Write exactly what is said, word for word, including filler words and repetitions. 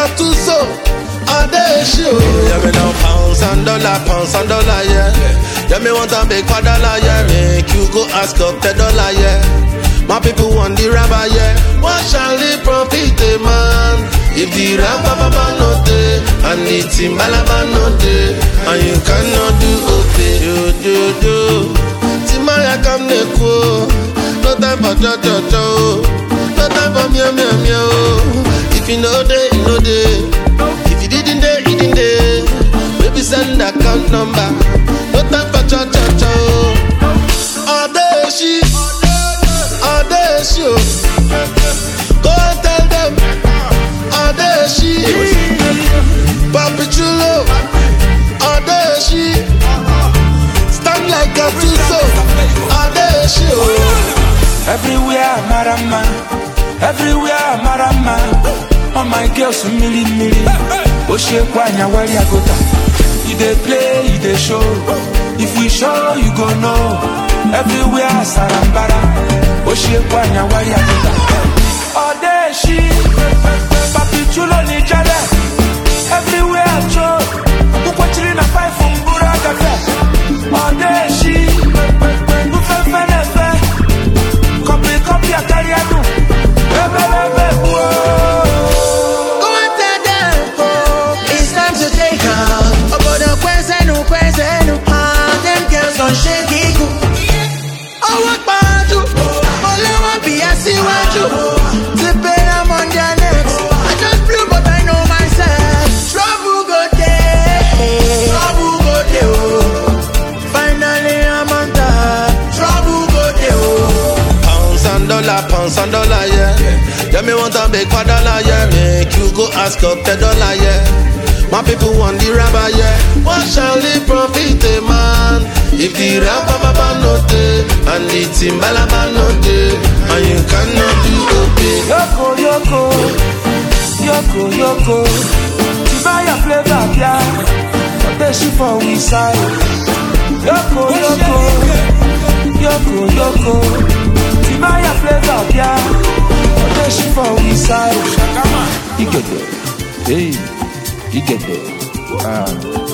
Gattuso, all day show. Yeah, me now pounds and dollar, pounds and dollar, yeah. Yeah, me want a big for dollar, yeah. Make you go ask up the dollar, yeah. My people want the rubber, yeah. What shall they profit, eh, man? If the rubber no day and the timbalaba no day, and you cannot do okay, do do do. Timaya come neko, no time for jo jo jo, no time for meow meow meow. If you know day, you know day. If you didn't day, you didn't day. Maybe send account number. No time for cho cho cho. All day she, all day she. Go and tell them. All day she, Papi Chulo. All day she, stand like a Gattuso. All day she. Everywhere marama, everywhere marama. All my girls milli milli. Oshe kwanya wali agota. You dey play, you dey show. If we show, you go know. Everywhere sarambara. Oshe kwanya wali agota. All day she, Papi Chulo ni jale. Everywhere show. Ukwachiri na five from Buragafe. All day she, ufe fene fe. Copy copy a kariadu. Ebe ebe whoa. Pounds and dollar, yeah. Yeah, me want a big for dollar, yeah. Make you go ask up the dollar, yeah. My people want the rubber, yeah. What shall they profit, eh, man? If the rubber baba no day and the timbalaba no day, and you cannot do okay. Yoko, yoko, yoko, yoko. Tibaya flavor, yeah. But they she for we side. Yoko, yoko, yoko, yoko. Timaya flavor, yeah. But she for we side. You get there. Hey, you get there. Ah.